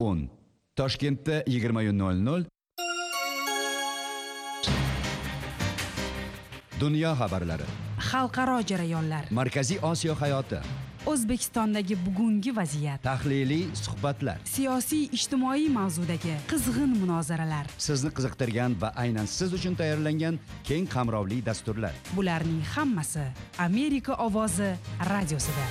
10. Toshkentda 20:00. Dunyo xabarlari. Xalqaro jarayonlar. Markaziy Osiyo hayoti. O'zbekistondagi bugungi vaziyat. Tahliliy suhbatlar. Siyosiy ijtimoiy mavzudagi qizg'in munozaralar. Sizni qiziqtirgan va aynan siz uchun tayyorlangan keng qamrovli dasturlar. Bularning hammasi Amerika ovozi radiosida.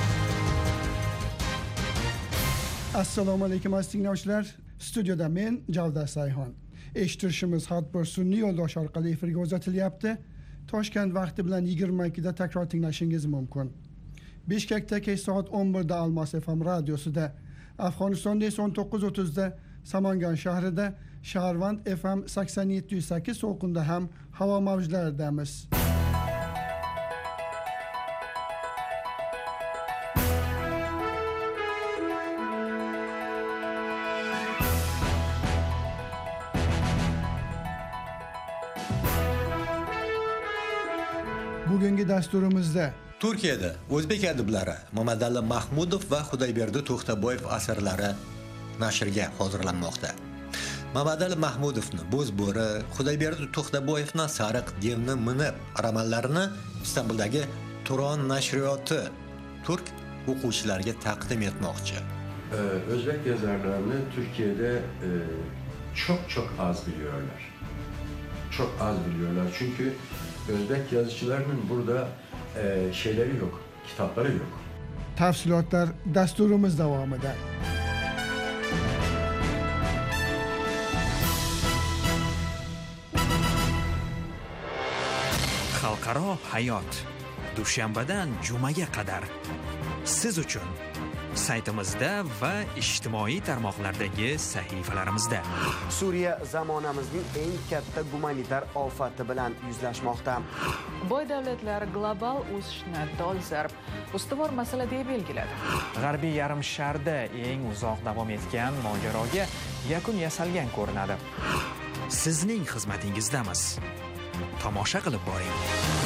Assalomu alaykum aziz tinglovchilar. Studiyada men Javdat Sayxon. Eshittirishimiz har bir sun'iy yo'ldosh orqali efirga uzatilyapti. Toshkent vaqti bilan 22 da takror tinglashingiz mumkin. Bishkekda kech soat 11 da Almos FM radiosida, Afg'onistonda esa 19:30 da Samangan shahrida, Shaharvand FM 87.8 to'lqinda ham havo mavjlaridamiz. Bugungi dasturimizda Turkiyada o'zbek adiblari Mamadali Mahmudov va Xudoyberdi To'xtaboyev asarlari nashrga hozirlanmoqda. Mamadali Mahmudovni Bo'zbo'ri, Xudoyberdi To'xtaboyevni Sariq devni minib romanlarini Istanbuldagi Turon nashriyoti turk o'quvchilariga taqdim etmoqchi. Özbek yazarlarını Türkiye'de çok az biliyorlar. Çok az biliyorlar çünkü Özbek yazıcılarının burada şeyleri yok, kitapları yok. Tafsilotlar dasturimiz davomida. Xalqaro hayot dushanbadan jumaga qadar siz uchun saytimizda va ijtimoiy tarmoqlardagi sahifalarimizda. Suriya zamonamizning eng katta gumanitar ofati bilan yuzlashmoqda. Boy davlatlar global o'sishni dolzarb ustuvor masala deb belgiladi. G'arbiy yarim sharda eng uzoq davom etgan mojaroga yakun yasalgan ko'rinadi. Sizning xizmatingizdamiz. Tomosha qilib boring.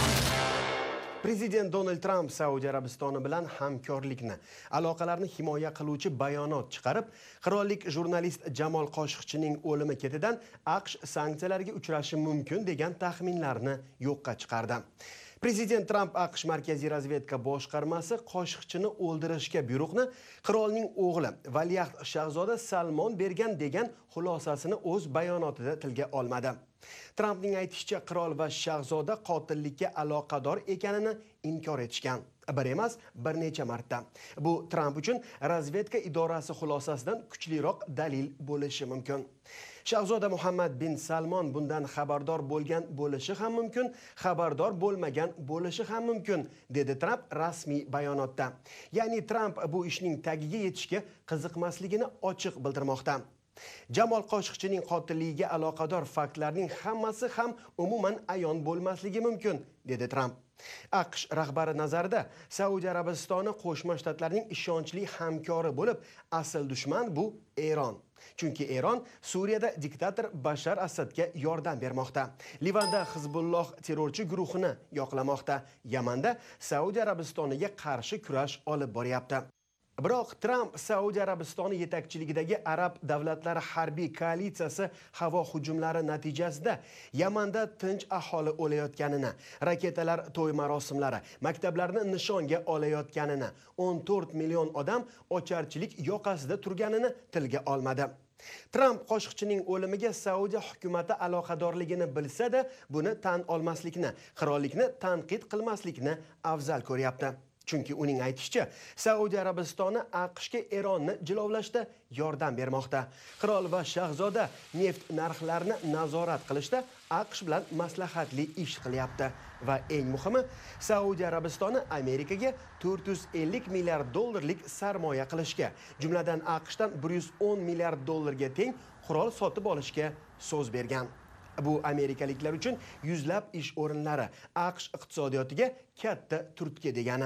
Prezident Donald Trump Saudiya Arabistoni bilan hamkorlikni, aloqalarni himoya qiluvchi bayonot chiqarib, qirollik jurnalist Jamol Qoshiqchining o'limi ketidan AQSh sanksiyalarga uchrashi mumkin degan taxminlarni yo'qqa chiqardi. Prezident Trump AQSh Markaziy razvedka boshqarmasi Qoshiqchini o'ldirishga buyruqni qirolning o'g'li Valiahd shahzoda Salmon bergan degan xulosasini o'z bayonotida tilga olmadi. Trumpning aytishicha, qirol va shahzoda qotillikka aloqador ekanini inkor etishgan. Bir emas, bir necha marta. Bu Trump uchun razvedka idorasi xulosasidan kuchliroq dalil bo'lishi mumkin. Shahzoda Muhammad bin Salmon bundan xabardor bo'lgan bo'lishi ham mumkin, xabardor bo'lmagan bo'lishi ham mumkin, dedi Trump rasmiy bayonotda. Ya'ni Trump bu ishning tagiga yetishga qiziqmasligini ochiq bildirmoqda. Jamol Qoshiqchining qotilligiga aloqador faktlarning hammasi ham umuman ayon bo'lmasligi mumkin, dedi Trump. AQSh rahbari nazarida Saudiya Arabistoni Qo'shma Shtatlarning ishonchli hamkori bo'lib, asl dushman bu Eron. Chunki Eron Suriyada diktator Bashar Asadga yordam bermoqda. Livanda Hizbulloh terrorchi guruhini yoqlamoqda. Yamanda Saudiya Arabistoniga qarshi kurash olib boryapti. Biroq Trump Saudiya Arabistoni yetakchiligidagi arab davlatlari harbiy koalitsiyasi havo hujumlari natijasida Yamanda tinch aholi o'layotganini, raketalar to'y marosimlari, maktablarni nishonga olayotganini, 14 million odam ocharchilik yoqasida turganini tilga olmadi. Trump Qoshiqchining o'limiga Saudiya hukumati aloqadorligini bilsa-da, buni tan olmaslikni, qirollikni tanqid qilmaslikni afzal ko'ryapti. Chunki uning aytishicha, Saudiya Arabistoni AQShga Eronni jilovlashda yordam bermoqda. Qirol va shahzoda neft narxlarini nazorat qilishda AQSh bilan maslahatli ish qilyapti va eng muhimi, Saudiya Arabistoni Amerikaga 450 milliard dollarlik sarmoya qilishga, jumladan AQShdan 110 milliard dollarga teng qurol sotib olishga so'z bergan. Bu amerikaliklar uchun yuzlab ish o'rinlari, AQSh iqtisodiyotiga katta turtki degani.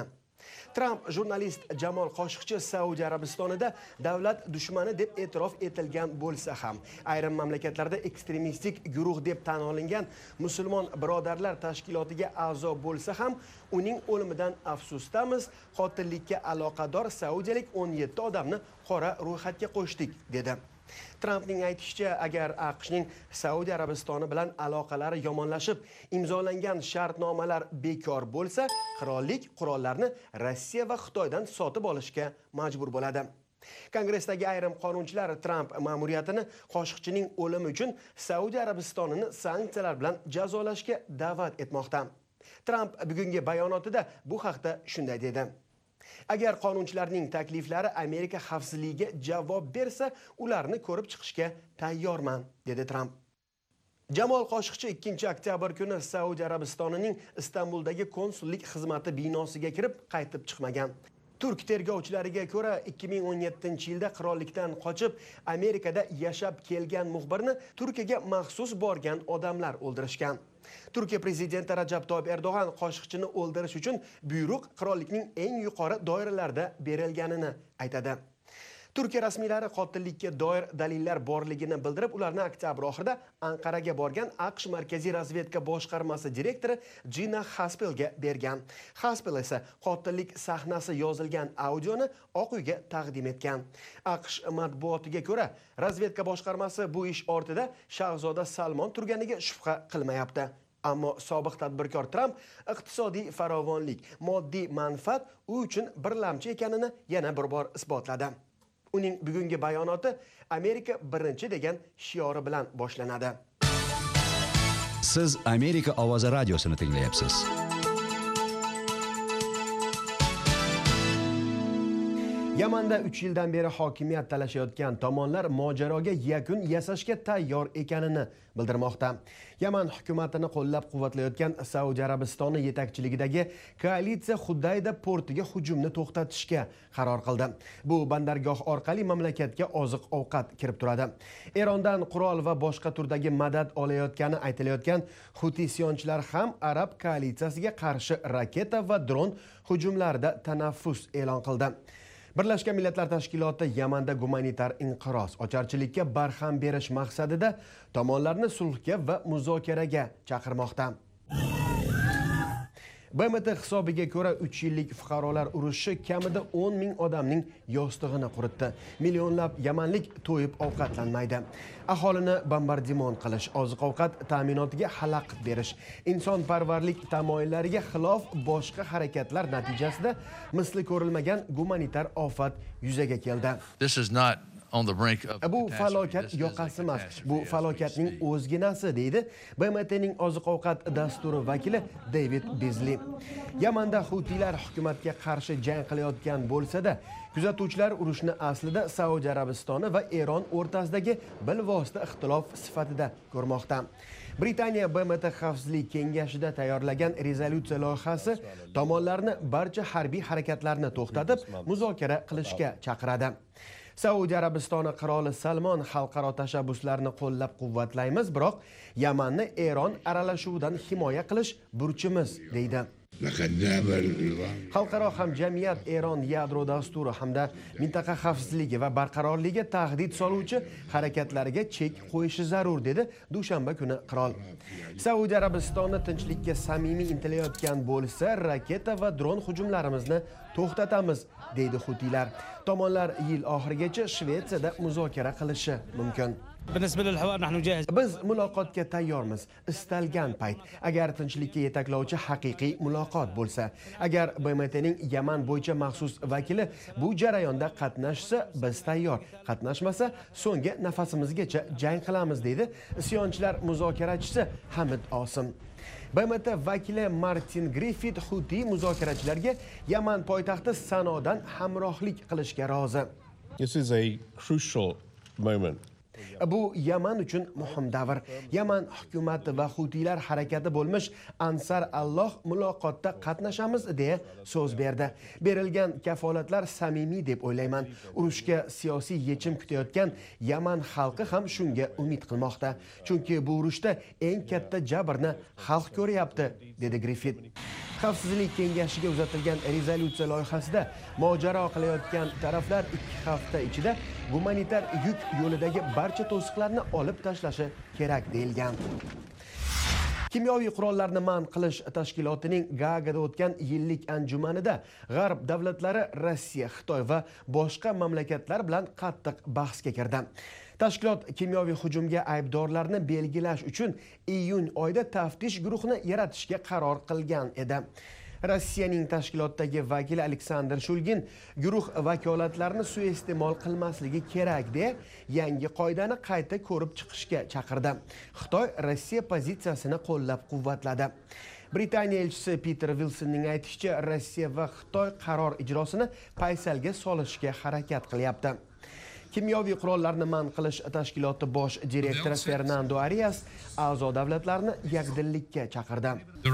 Tramp jurnalist Jamol Qoshiqchi Saudiya Arabistonida davlat dushmani deb e'tirof etilgan bo'lsa ham, ayrim mamlakatlarda ekstremistik guruh deb tan olingan musulmon birodarlar tashkilotiga a'zo bo'lsa ham, uning o'limidan afsusdamiz. Qotillikka aloqador saudiyalik 17 odamni qora ro'yxatga qo'shdik, dedi. Trampning aytishicha, agar AQShning Saudiya Arabistoni bilan aloqalari yomonlashib, imzolangan shartnomalar bekor bo'lsa, qirollik qurollarni Rossiya va Xitoydan sotib olishga majbur bo'ladi. Kongressdagi ayrim qonunchilar Tramp ma'muriyatini Qoshiqchining o'limi uchun Saudiya Arabistonini sanksiyalar bilan jazolashga da'vat etmoqda. Tramp bugungi bayonotida bu haqda shunday dedi: Agar qonunchilarning takliflari Amerika xavfsizligiga javob bersa, ularni ko'rib chiqishga tayyorman, dedi Tramp. Jamol Qoshiqchi 2 oktyabr kuni Saudiya Arabistonining Istanbuldagi konsullik xizmati binosiga kirib, qaytib chiqmagan. Turk tergovchilariga ko'ra 2017-yilda qirollikdan qochib Amerikada yashab kelgan muxbirni Turkiyaga maxsus borgan odamlar o'ldirishgan. Turkiya prezidenti Rajab Toyyib Erdo'g'an Qoshiqchini o'ldirish uchun buyruq qirollikning eng yuqori doiralarida berilganini aytadi. Turkiya rasmiylari qotillikka doir dalillar borligini bildirib, ularni oktyabr oxirida Anqaraga borgan AQSh Markaziy razvedka boshqarmasi direktori Gina Haspelga bergan. Haspel esa qotillik sahnasi yozilgan audioni Oq uyga taqdim etgan. AQSh matbuotiga ko'ra, razvedka boshqarmasi bu ish ortida Shahzoda Salmon turganiga shubha qilmayapti. Ammo sobiq tadbirkor Tramp iqtisodiy farovonlik, moddiy manfaat u uchun birlamchi ekanini yana bir bor isbotladi. Uning bugungi bayonoti Amerika birinchi degan shiori bilan boshlanadi. Siz Amerika ovozi radiosini tinglayapsiz. Yamanda 3 yildan beri hokimiyat talashayotgan tomonlar mojaroga yakun yasashga tayyor ekanini bildirmoqda. Yaman hukumatini qo'llab-quvvatlayotgan Saudiya Arabistoni yetakchiligidagi koalitsiya Hudayda portiga hujumni to'xtatishga qaror qildi. Bu bandargoh orqali mamlakatga oziq-ovqat kirib turadi. Erondan qurol va boshqa turdagi madad olayotgani aytilayotgan Huti isyonchilar ham arab koalitsiyasiga qarshi raketa va dron hujumlarida tanaffus e'lon qildi. Birlashgan Millatlar Tashkiloti Yamanda gumanitar inqiroz, ocharchilikka barham berish maqsadida tomonlarni sulhga va muzokaraga chaqirmoqda. BMT hisobiga ko'ra 3 yillik fuqarolar urushi kamida 10 ming odamning yostig'ini quritdi. Millionlab yamanlik to'yib ovqatlanmaydi. Aholini bombardimon qilish, oziq-ovqat ta'minotiga xalaqit berish, insonparvarlik tamoyillariga xilof boshqa harakatlar natijasida misli ko'rilmagan gumanitar ofat yuzaga keldi. Bu falokat yoqasi emas, bu falokatning o'zginasi, deydi BMTning oziq-ovqat dasturi vakili David Beasley. Yamanda Hutilar hukumatga qarshi jang qilayotgan bo'lsa-da, kuzatuvchilar urushni aslida Saudiya Arabistoni va Eron o'rtasidagi bilvosita ixtilof sifatida ko'rmoqda. Britaniya BMT Xavfsizlik kengashida tayyorlagan rezolyutsiya loyihasi tomonlarni barcha harbiy harakatlarni to'xtatib, muzokara qilishga chaqiradi. Saudiya Arabistoni qiroli Salmon xalqaro tashabbuslarni qo'llab-quvvatlaymiz, biroq Yamanni Eron aralashuvidan himoya qilish burchimiz, deydi. Xalqaro hamjamiyat Eron yadro dasturi hamda mintaqa xavfsizligi va barqarorligiga tahdid soluvchi harakatlariga chek qo'yishi zarur, dedi dushanba kuni qirol. Saudiya Arabistoni tinchlikka samimiy intilayotgan bo'lsa, raketa va dron hujumlarimizni to'xtatamiz, deydi Hutilar. Tomonlar yil oxirigacha Shvetsiyada muzokara qilishi mumkin. Biz muloqotga tayyormiz. Istalgan payt, agar tinchlikka yetaklovchi haqiqiy muloqot bo'lsa, agar BMTning Yaman bo'yicha maxsus vakili bu jarayonda qatnashsa, biz tayyor. Qatnashmasa, so'nggi nafasimizgacha jang qilamiz, deydi isyonchilar muzokarachisi Hamid Osim. BMT vakili Martin Griffith Huti muzokarachilarga Yaman poytaxti Sanodan hamrohlik qilishga rozi. This is a crucial moment. Bu Yaman uchun muhim davr. Yaman hukumati va Hutiylar harakati bo'lmish Ansar Alloh muloqotda qatnashamiz deya so'z berdi. Berilgan kafolatlar samimiy deb o'ylayman. Urushga siyosiy yechim kutayotgan Yaman xalqi ham shunga umid qilmoqda. Chunki bu urushda eng katta jabrni xalq ko'ryapti, dedi Griffith. Xavfsizlik kengashiga uzatilgan rezolyutsiya loyihasida mojaro qilayotgan taraflar 2 hafta ichida gumanitar yuk yo'lidagi barcha to'siqlarni olib tashlashi kerak deyilgan. Kimyoviy qurollarni man qilish tashkilotining Gaagada o'tgan yillik anjumanida G'arb davlatlari Rossiya, Xitoy va boshqa mamlakatlar bilan qattiq bahsga kirdi. Tashkilot kimyoviy hujumga aybdorlarni belgilash uchun iyun oyida taftish guruhini yaratishga qaror qilgan edi. Rossiyaning tashkilotdagi vakili Aleksandr Shulgin guruh vakolatlarini suiiste'mol qilmasligi kerak deya yangi qoidani qayta ko'rib chiqishga chaqirdi. Xitoy Rossiya pozitsiyasini qo'llab-quvvatladi. Britaniya elchisi Peter Wilsonning aytishicha, Rossiya va Xitoy qaror ijrosini paysalga solishga harakat qilyapti. Kimyoviy qurollarni man qilish tashkiloti bosh direktori Fernando Arias a'zo davlatlarni yakdillikka chaqirdi.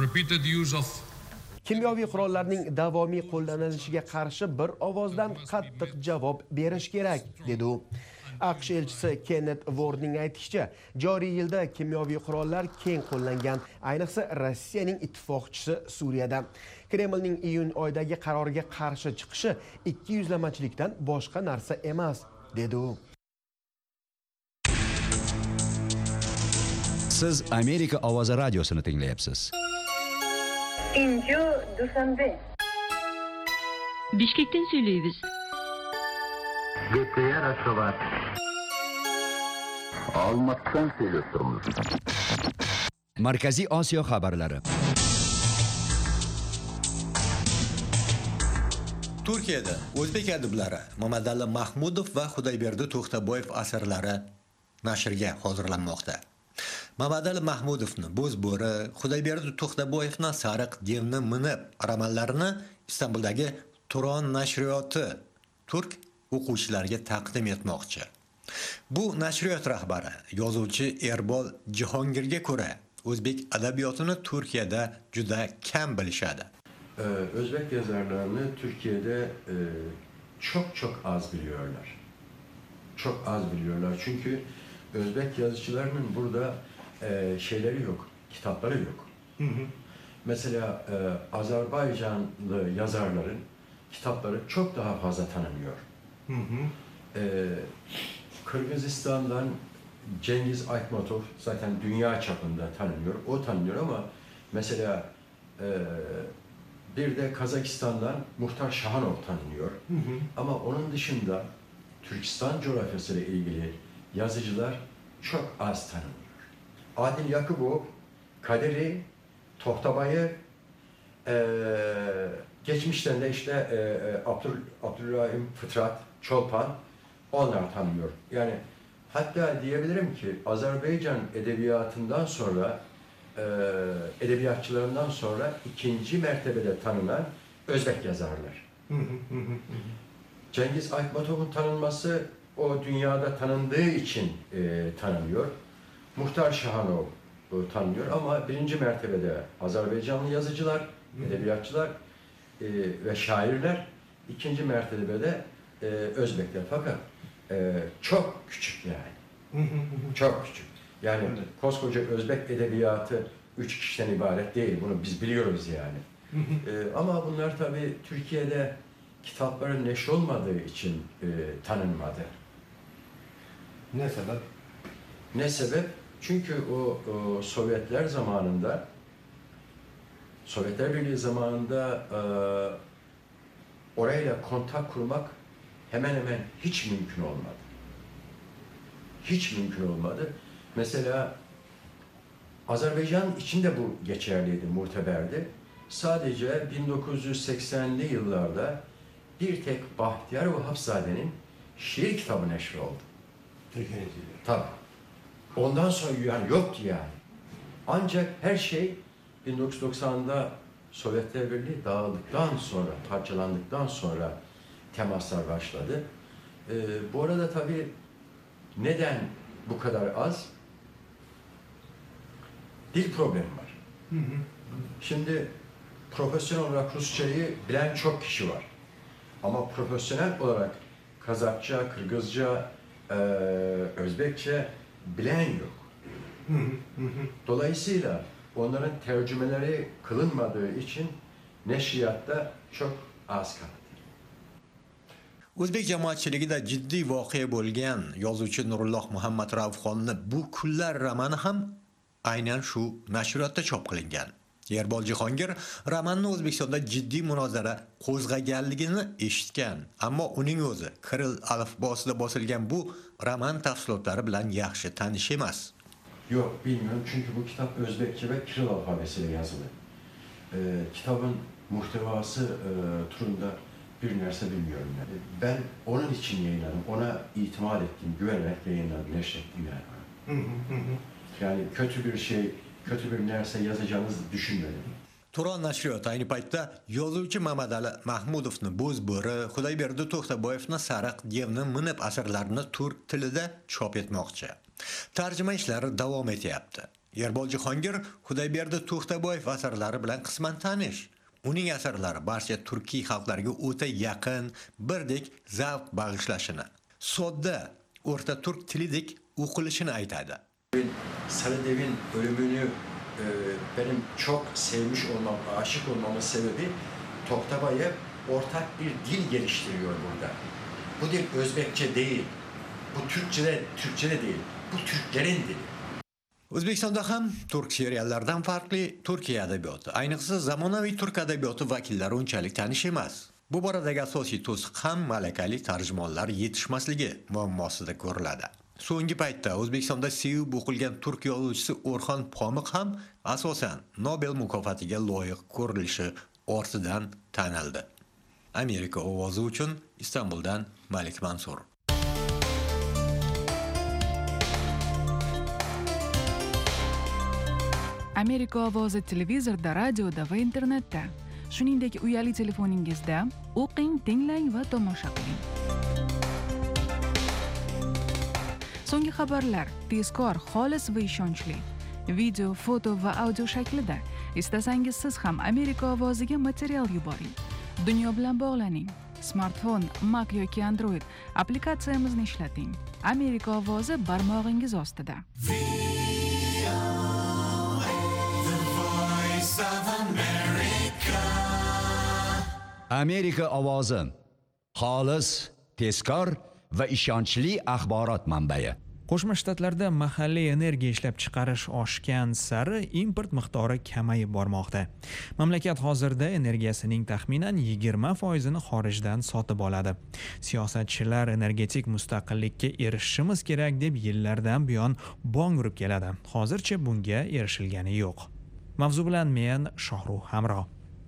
Kimyoviy qurollarning davomiy qo'llanilishiga qarshi bir ovozdan qattiq javob berish kerak, dedi u. AQSh elchisi Kenneth Wardning aytishicha, joriy yilda kimyoviy qurollar keng qo'llangan, ayniqsa Rossiyaning ittifoqchisi Suriyada. Kremlning iyun oyidagi qarorga qarshi chiqishi ikkiyuzlamachilikdan boshqa narsa emas, dedi u. Siz Amerika ovozi radiosini tinglayapsiz. Inju Dushanbe. Bishkekdan söyleyimiz. GTR Aşovat. Almatdan söylüyoruz. Markaziy Osiyo xabarlari. Turkiyada o'zbek adiblari Mamadali Mahmudov va Xudoyberdi To'xtaboyev asarlari nashrga hozirlanmoqda. Mamadali Mahmudovni Bo'zbo'ri, Xudoyberdi To'xtaboyevni Sariq devni minib romanlarini Istanbuldagi Turon nashriyoti turk o'quvchilarga taqdim etmoqchi. Bu nashriyot rahbari, yozuvchi Erbol Jihongirga ko'ra, o'zbek adabiyotini Turkiyada juda kam bilishadi. Özbek yazarlarını Türkiye'de çok az biliyorlar. Çok az biliyorlar. Çünkü Özbek yazıcılarının burada şeyleri yok, kitapları yok. Mesela Azerbaycanlı yazarların kitapları çok daha fazla tanınıyor. Kırgızistan'dan Cengiz Aytmatov zaten dünya çapında tanınıyor. O tanınıyor ama mesela bir de Kazakistan'dan Muhtar Şahanov tanınıyor. Ama onun dışında Türkistan coğrafyasıyla ilgili yazıcılar çok az tanınıyor. Adil Yakubov, Kaderi, Tohtabay'ı, geçmişten de işte Abdurrahim Fıtrat, Çolpan, onlar tanınıyor. Yani hatta diyebilirim ki Azerbaycan edebiyatından sonra, edebiyatçılarından sonra ikinci mertebede tanınan Özbek yazarlar. Cengiz Aytmatov'un tanınması o dünyada tanındığı için tanınıyor. Muhtar Şahanov tanınıyor ama birinci mertebede Azerbaycanlı yazıcılar, edebiyatçılar ve şairler, ikinci mertebede Özbekler. Fakat çok küçük yani. Çok küçük. Yani koskoca Özbek edebiyatı 3 kişiden ibaret değil. Bunu biz biliyoruz yani. Ama bunlar tabii Türkiye'de kitapların neşr olmadığı için tanınmadı. Ne sebep? Ne sebep? Çünkü o Sovyetler zamanında, Sovyetler Birliği zamanında orayla kontak kurmak hemen hemen hiç mümkün olmadı. Hiç mümkün olmadı. Mesela Azerbaycan için de bu geçerliydi, muteberdi. Sadece 1980'li yıllarda bir tek Bahtiyar Vahapzade'nin şiir kitabı neşr oldu. Tabii. Ondan sonra yani yoktu yani. Ancak her şey 1990'da Sovyetler Birliği dağıldıktan sonra, parçalandıktan sonra temaslar başladı. Bu arada tabii neden bu kadar az? Dil problemi var. Şimdi profesyonel olarak Rusçayı bilen çok kişi var. Ama profesyonel olarak Kazakça, Kırgızca, Özbekçe bilen yok. Dolayısıyla onların tercümeleri kılınmadığı için neşriyatta çok az kaldı. O'zbek jamoatchiligida jiddiy voqea bo'lgan yozuvchi Nurulloh Muhammad Raufxonni bu kunlar romani ham aynan shu nashriyotda chop qilingan. Erbol Jahongir romanni O'zbekistonda jiddiy munozara qo'zg'aganligini eshitgan, ammo uning o'zi Kiril alifbosida bosilgan bu roman tafsilotlari bilan yaxshi tanish emas. Yok, bilmiyorum çünkü bu kitap Özbekçe ve Kiril alfabesiyle yazılı. Kitabın muhtevası turunda bir nerse bilmiyorum. Yani. Ben onun için yayınladım, ona itimat ettim, güvenerek yayınladım, neşrettim yani. Yani kötü bir nerse yazacağınızı düşünmedim. Turon nashriyoti ayni paytda yozuvchi Mamadali Mahmudovni Bo'zbo'ri, Xudoyberdi To'xtaboyevni Sariq devni minib asarlarini turk tilida chop etmoqchi. Tarjima ishlari davom etyapti. Erbol Jahongir Xudoyberdi To'xtaboyev asarlari bilan qisman tanish. Uning asarlari barcha turkiy xalqlarga o'ta yaqin, birdek zavq bag'ishlashini, sodda, o'rta turk tilidek o'qilishini aytadi. Sarıdev'in ölümünü benim çok sevmiş olmam, aşık olmamın sebebi Toxtabayev ortak bir dil geliştiriyor burada. Bu dil Özbekçe değil, bu Türkçe de değil, bu Türklerin dili. O'zbekistonda ham turk seriallardan farqli Turkiya adabiyoti, ayniqsa zamonaviy turk adabiyoti vakillari unchalik tanish emas. Bu boradagi asosiy to'siq ham malakali tarjimonlar yetishmasligi muammosida ko'riladi. So'nggi paytda O'zbekistonda sevib o'qilgan turk yozuvchisi O'rxon Pomiq ham asosan Nobel mukofotiga loyiq ko'rilishi ortidan tanildi. Amerika ovozi uchun Istanbuldan Malik Mansur. Amerika ovozi televizorda, radioda va internetda, shuningdek uyali telefoningizda o'qing, tinglang va tomosha qiling. So'nggi xabarlar tezkor, xolis va ishonchli. Video, foto va audio shaklida. Istasangiz siz ham Amerika ovoziga material yuboring. Dunyo bilan bog'laning. Smartfon, Mac yoki Android applikatsiyamizni ishlating. Amerika ovozi barmog'ingiz ostida. Amerika ovozi. Xolis, tezkor va ishonchli axborot manbai. Qo'shma Shtatlarda mahalliy energiya ishlab chiqarish oshgan sari import miqdori kamayib bormoqda. Mamlakat hozirda energiyasining taxminan 20% xorijdan sotib oladi. Siyosatchilar energetik mustaqillikka erishishimiz kerak deb yillardan buyon bong urib keladi. Hozircha bunga erishilgani yo'q. Mavzu bilan men Shohruh Hamro.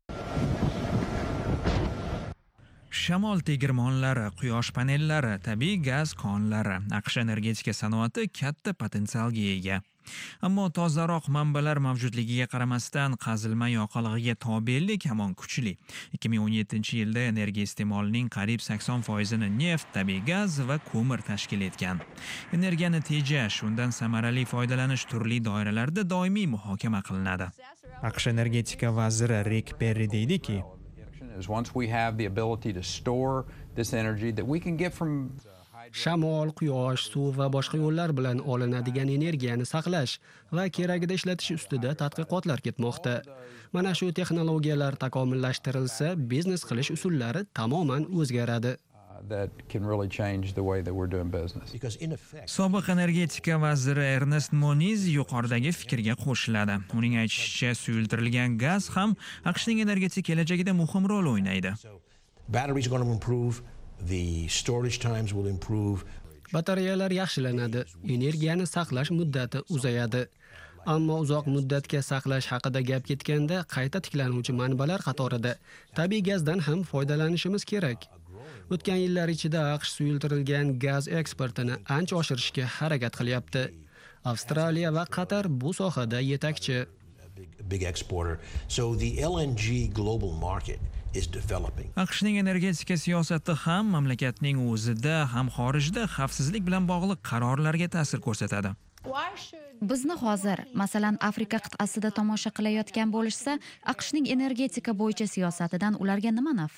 Shamol tegirmonlari, quyosh panellari, tabiiy gaz konlari, AQSh energetika sanoati katta potensialga ega. Ammo tozaroq manbalar mavjudligiga qaramasdan qazilma yoqilg'iga tobelik hamon kuchli. 2017-yilda energiya iste'molining qariyb 80%ni neft, tabiiy gaz va ko'mir tashkil etgan. Energiyani tejash, undan samarali foydalanish turli doiralarda doimiy muhokama qilinadi. AQSh energetika vaziri Rick Perry deydiki, once we have the ability to store this energy that we can get from shamol, quyosh, suv va boshqa yo'llar bilan olinadigan energiyani saqlash va keragida ishlatish ustida tadqiqotlar ketmoqda. Mana shu texnologiyalar takomillashtirilsa, biznes qilish usullari tamoman o'zgaradi. that can really change the way that we're doing business. Sobiq energetika vaziri Ernest Moniz yuqoridagi fikrga qo'shiladi. Uning aytishicha, suyultirilgan gaz ham AQShning energetik kelajagida muhim rol o'ynaydi. Batteries are going to improve, the storage times will improve. Batareyalar yaxshilanadi, energiyani saqlash muddati uzayadi. Ammo uzoq muddatga saqlash haqida gap ketganda, qayta tiklanuvchi manbalar qatorida tabiiy gazdan ham foydalanishimiz kerak. O'tgan yillar ichida AQSh suyultirilgan gaz eksportini ancha oshirishga harakat qilyapti. Avstraliya va Qatar bu sohada yetakchi. Big exporter. So the LNG global market is developing. AQShning energetika siyosati ham mamlakatning o'zida, ham xorijda xavfsizlik bilan bog'liq qarorlarga ta'sir ko'rsatadi. Bizni hozir, masalan, Afrika qit'asida tomosha qilayotgan bo'lishsa, AQShning energetika bo'yicha siyosatidan ularga nima naf?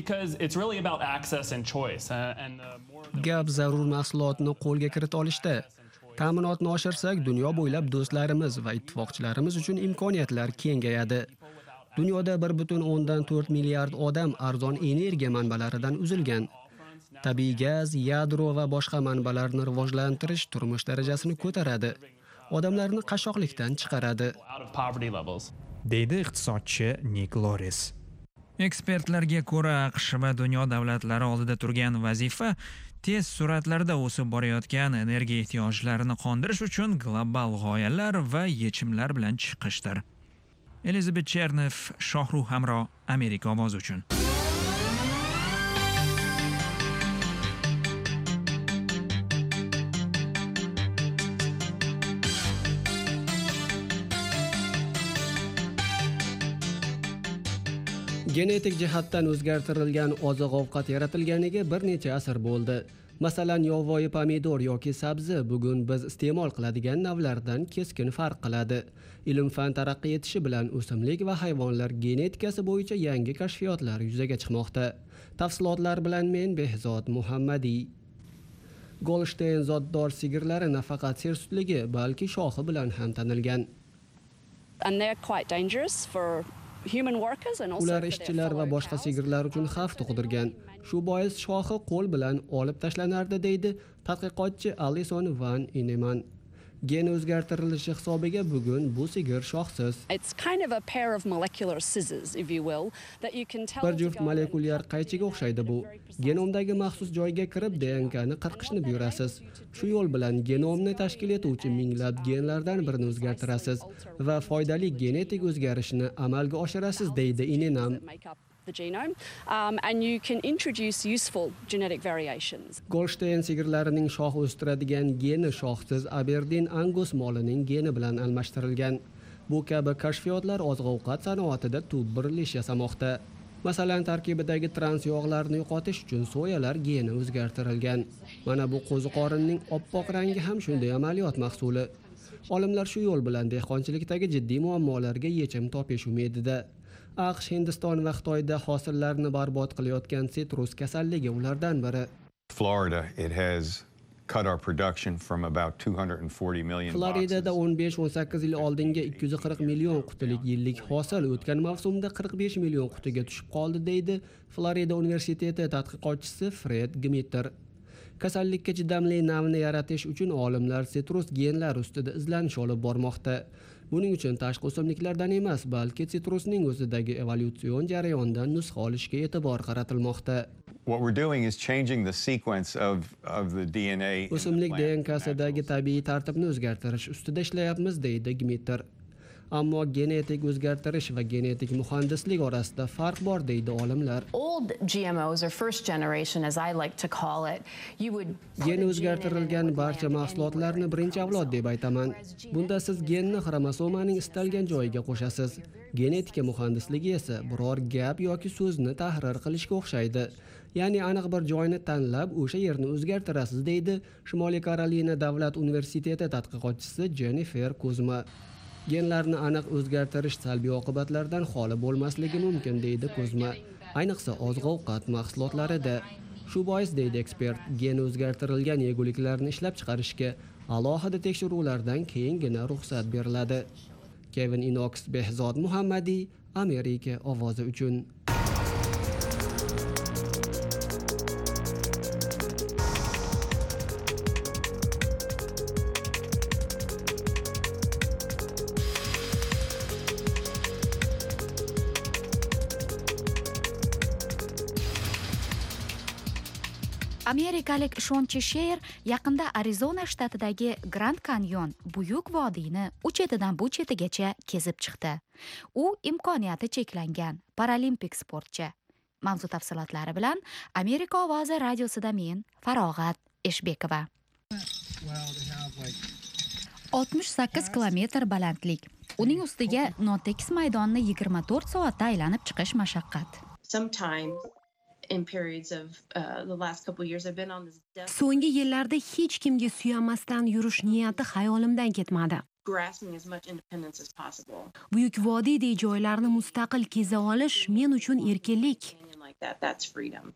Gap zarur mahsulotni qo'lga kirita olishda. Ta'minotni oshirsak, dunyo bo'ylab do'stlarimiz va ittifoqchilarimiz uchun imkoniyatlar kengayadi. Dunyoda 1.4 milliard odam arzon energiya manbalaridan uzilgan. Tabiiy gaz, yadro va boshqa manbalarni rivojlantirish turmush darajasini ko'taradi. Odamlarni qashshoqlikdan chiqaradi, deydi iqtisodchi Nik Loris. Ekspertlarga ko'ra, AQSh va dunyo davlatlari oldida turgan vazifa tez sur'atlarda o'sib borayotgan energiya ehtiyojlarini qondirish uchun global g'oyalar va yechimlar bilan chiqishdir. Elizabeth Chernev, Shohruh Hamro, Amerika ovozi uchun. Genetik jihatdan o'zgartirilgan oziq-ovqat yaratilganiga bir necha asr bo'ldi. Masalan, yovvoyi pomidor yoki sabzi bugun biz iste'mol qiladigan navlardan keskin farq qiladi. Ilm-fan taraqqiy etishi bilan o'simlik va hayvonlar genetikasi bo'yicha yangi kashfiyotlar yuzaga chiqmoqda. Tafsilotlar bilan men Behzod Muhammadiy. Golshtayn zotdor sigirlari nafaqat sersutligi, balki shoxi bilan ham tanilgan. Ular ishchilar va boshqa sigirlar uchun xavf tug'dirgan. Shu bois shoxi qo'l bilan olib tashlanardi, deydi tadqiqotchi Alison Van Ineman. Gen o'zgartirilishi hisobiga bugun bu sigir shoxsiz. Bir juft molekulyar qaychiga o'xshaydi bu. Genomdagi maxsus joyga kirib DNKni qirqishni buyurasiz. Shu yo'l bilan genomni tashkil etuvchi minglab genlardan birini o'zgartirasiz va foydali genetik o'zgarishni amalga oshirasiz, deydi Ineman. Golshtayn sigirlarining shox o'stiradigan geni shoxsiz Aberdeen Angus molining geni bilan almashtirilgan. Bu kabi kashfiyotlar oziq-ovqat sanoatida tub burilish yasamoqda. Masalan, tarkibidagi trans yog'larni yo'qotish uchun soyalar geni o'zgartirilgan. Mana bu qo'ziqorinning oppoq rangi ham shunday amaliyot mahsuli. Olimlar shu yo'l bilan dehqonchilikdagi jiddiy muammolarga yechim topish umidida. AQSh, Hindiston va Xitoyda hosillarni barbod qilayotgan sitrus kasalligi ulardan biri. Florida, it has cut our production from about 240 million boxes. Floridada 15-18 yil oldinga 240 million qutulik yillik hosil o'tgan mavsumda 45 million qutiga tushib qoldi, deydi Florida universiteti tadqiqotchisi Fred Gmitter. Kasallikka chidamli navni yaratish uchun olimlar sitrus genlar ustida izlanish olib bormoqda. Buning uchun tashqi o'simliklardan emas, balki sitrusning o'zidagi evolyutsion jarayondan nusxa olishga e'tibor qaratilmoqda. What we're doing is changing the sequence of the DNA. O'simlik DNKsidagi tabiiy tartibni o'zgartirish ustida ishlayapmiz, deydi Gmitter. Ammo genetik o'zgartirish va genetik muhandislik orasida farq bor, deydi olimlar. Gen o'zgartirilgan barcha mahsulotlarni birinchi avlod deb aytaman. Bunda siz genni xromosomaning istalgan joyiga qo'shasiz. Genetika muhandisligi esa biror gap yoki so'zni tahrir qilishga o'xshaydi. Ya'ni aniq bir joyni tanlab, o'sha yerni o'zgartirasiz, deydi Shimoliy Karolina davlat universiteti tadqiqotchisi Jennifer Kuzma. Genlarni aniq o'zgartirish salbiy oqibatlardan xoli bo'lmasligi mumkin, deydi Kuzma. Ayniqsa oziq-ovqat mahsulotlarida. Shu bois, deydi ekspert, gen o'zgartirilgan yeguliklarni ishlab chiqarishga alohida tekshiruvlardan keyingina ruxsat beriladi. Kevin Inox, Behzod Muhammadiy, Amerika ovozi uchun. Amerikalik ishonchi Sheer yaqinda Arizona shtatidagi Grand Canyon buyuk vodiyni u chetidan bu chetigacha kezib chiqdi. U imkoniyati cheklangan paralimpik sportchi. Mavzu tafsilotlari bilan Amerika ovozi radiosida men Farog'at Eshbekova. 68 kilometr balandlik. Uning ustiga notekis maydonni 24 soatda aylanib chiqish mashaqqat. sometimes in periods of the last couple of years I've been on this So'nggi yillarda hech kimga suyanmasdan yurish niyati xayolimdan ketmadi. grasping as much independence as possible. Buyuk vodiydek joylarni mustaqil keza olish men uchun erkinlik. Like that's freedom.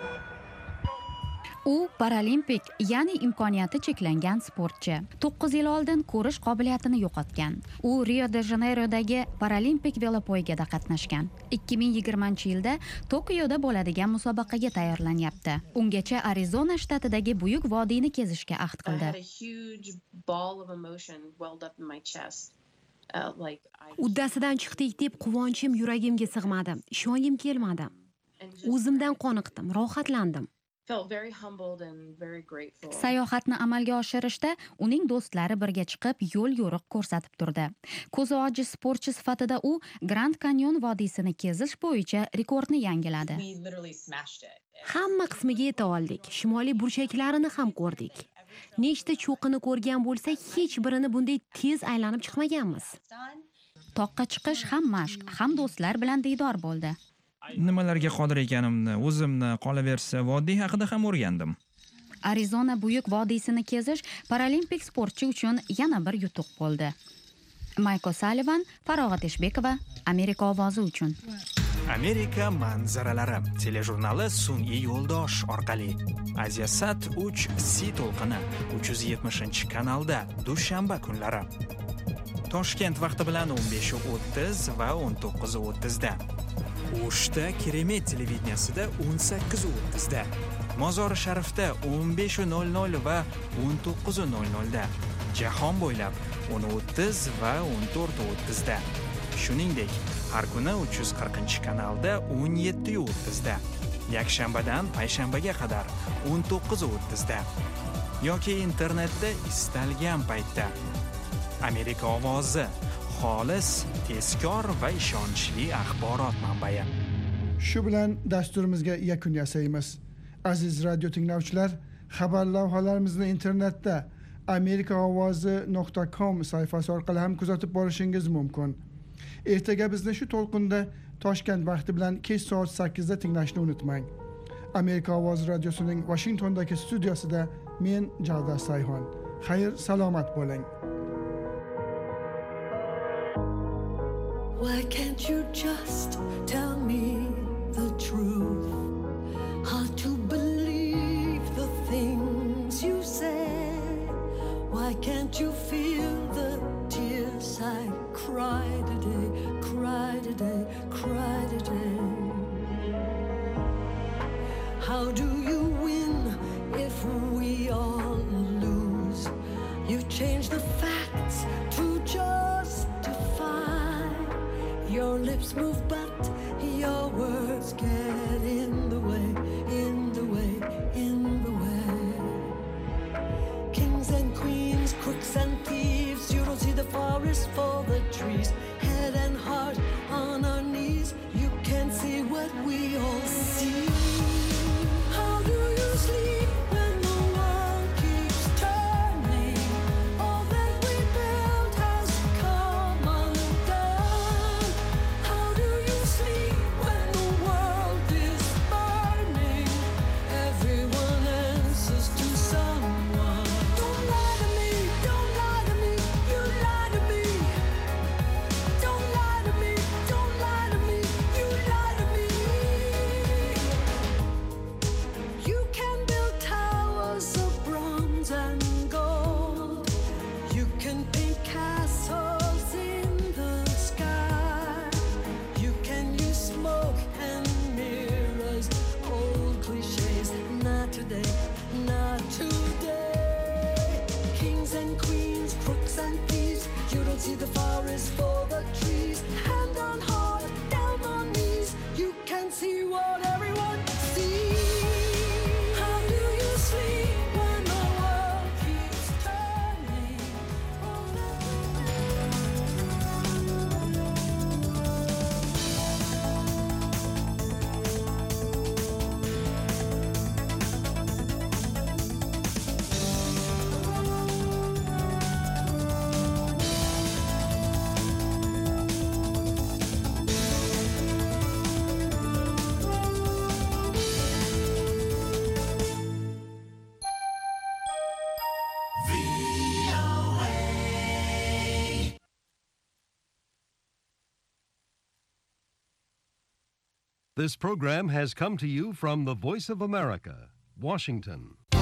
U paralimpik, ya'ni imkoniyati cheklangan sportchi. 9 yil oldin ko'rish qobiliyatini yo'qotgan. U Rio de Janeyrodagi paralimpik velopoygada qatnashgan. 2020-yilda Tokioda bo'ladigan musobaqaga tayyorlanyapti. Ungacha Arizona shtatidagi buyuk vodiyni kezishga ahd qildi. Uddasidan chiqdik deb quvonchim yuragimga sig'madi. Ishongim kelmadi. O'zimdan qoniqdim, rohatlandim. Sayohatni amalga oshirishda uning do'stlari birga chiqib yo'l yo'riq ko'rsatib turdi. Ko'zi ojiz sportchi sifatida u Grand Canyon vodiysini kezish bo'yicha rekordni yangiladi. Hamma qismiga yeta oldik. Shimoliy burchaklarini ham ko'rdik. Nechta cho'qini ko'rgan bo'lsak, hech birini bunday tez aylanib chiqmaganmiz. Toqqa chiqish ham mashq, ham do'stlar bilan diydor bo'ldi. Nimalarga qodir ekanimni, o'zimni qolaversa vodiy haqida ham o'rgandim. Arizona buyuk vodiysini kezish paralimpik sportchi uchun yana bir yutuq bo'ldi. Mayko Sullivan, Farog'at Eshbekova, Amerika ovozi uchun. Amerika manzaralari telejurnali sun'iy yo'ldosh orqali Asiasat 3 C to'lqini 370-kanalda dushanba kunlari. Toshkent vaqti bilan 15:30 va 19:30 da. O'shda Keremet televideniyasida 18:30 da. Mozori Sharifda 15:00 va 19:00 da. Jahon bo'ylab 10:30 va 14:30 da. Shuningdek, har kuni 340-kanalda 17:30 da. Yakshanbadan payshanbaga qadar 19:30 da. Yoki internetda istalgan paytda. Amerika ovozi xolis, tezkor va ishonchli axborot manbai. Shu bilan dasturimizga yakun yasaymiz. Aziz radio tinglovchilar, xabar lavhalarimizni internetda amerikaovozi.com sayfasi orqali ham kuzatib borishingiz mumkin. Ertaga bizni shu to'lqinda Toshkent vaqti bilan kech soat 8 da tinglashni unutmang. Amerika ovozi radiosining Washingtondagi studiyasida men Javdar Sayhon. Xayr, salomat bo'ling. Why can't you just tell me the truth? Hard to believe the things you say. Why can't you feel the tears I cry today, cry today, cry today? How do you win if we all lose? You change the facts to justify. Your lips move but your words get in the way, in the way, in the way. Kings and queens, crooks and thieves, you don't see the forest for the trees. Head and heart on our knees, you can't see what we all see. How do you sleep when the world keeps turning? All that we built has come undone. How do you sleep when the world is burning? Everyone answers to someone. Don't lie to me, you lie to me. This program has come to you from the Voice of America, Washington.